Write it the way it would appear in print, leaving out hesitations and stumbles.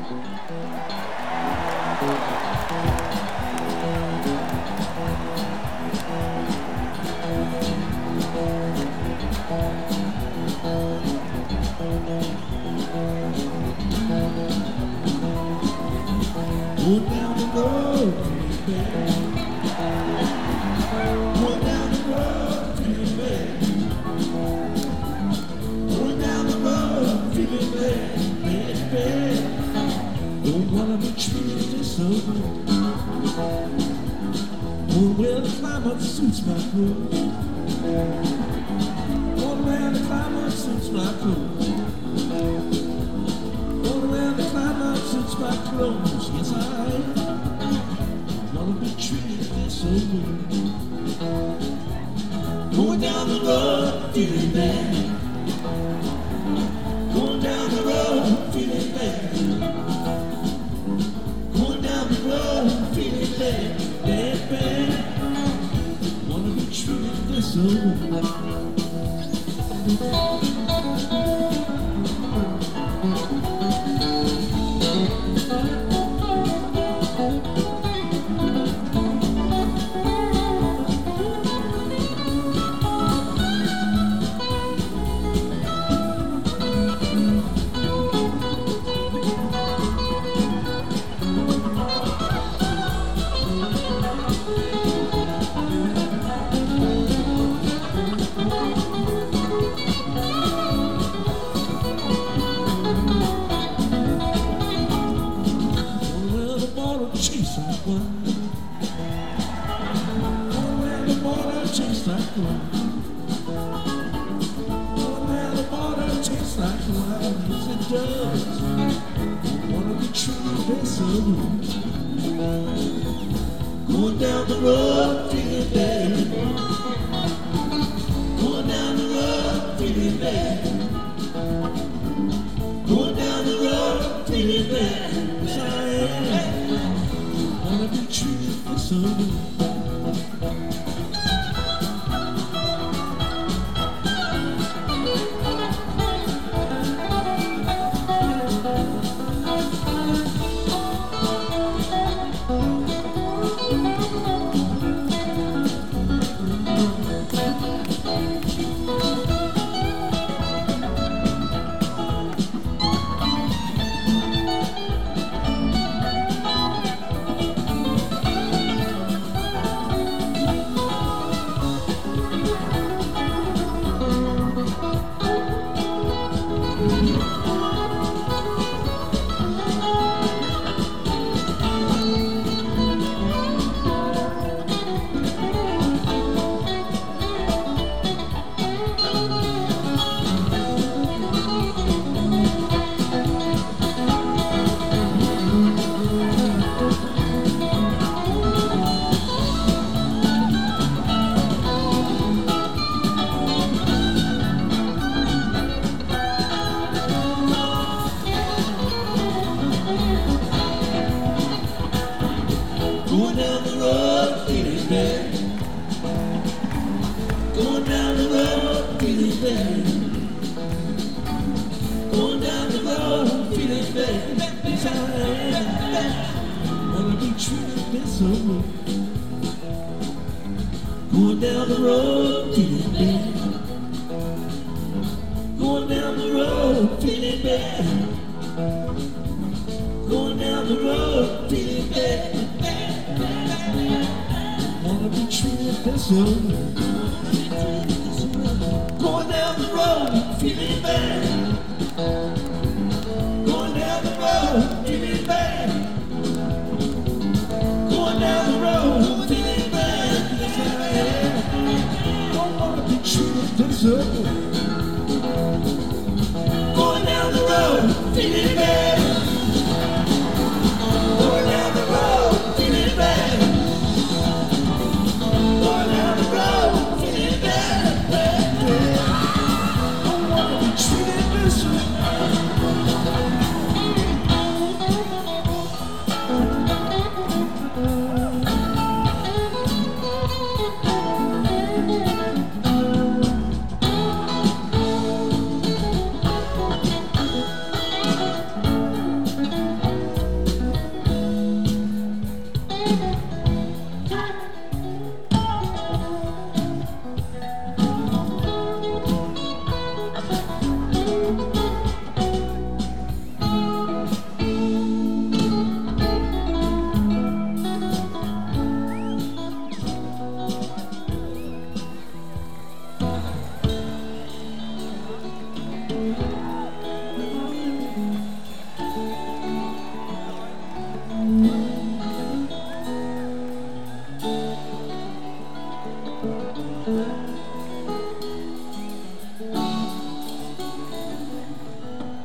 Going down the road, feeling bad. Going down the road, feeling bad. Going down the road, feeling bad, bad, bad. Don't wanna be treated so good. Oh, well, the climate suits my clothes. All around the climate suits my clothes. All around the climate suits my clothes. Yes, I wanna be treated so good. Going down the road, feeling bad. Going down the road, feeling bad. Going down the road, feeling bad, bad, bad. Wanna be treated so good. Chase like one. Oh, where the water tastes like wine. Oh, where the water tastes like wine. Yes, it does. I wanna be treated so good. Going down the road, feeling bad. Going down the road, feeling bad. Going down the road, feeling bad. Yes, I am. Wanna be treated so good. Going down the road, feeling bad. Going down the road, feeling bad. Going down the road, feeling bad. Yes, I am. Wanna be treated so good. Going down the road, feeling bad. Going down the road, feeling bad. Going down the road, feeling bad. Wanna be treated so good. Going down the road, feeling bad. Going down the road, feeling bad. Going down the road, feeling bad. Yes, I am. Don't wanna be treated so good. Going down the road, feeling bad. Going down the road, feeling bad. Going down the road, feeling bad, bad, bad. Don't wanna be treated this way.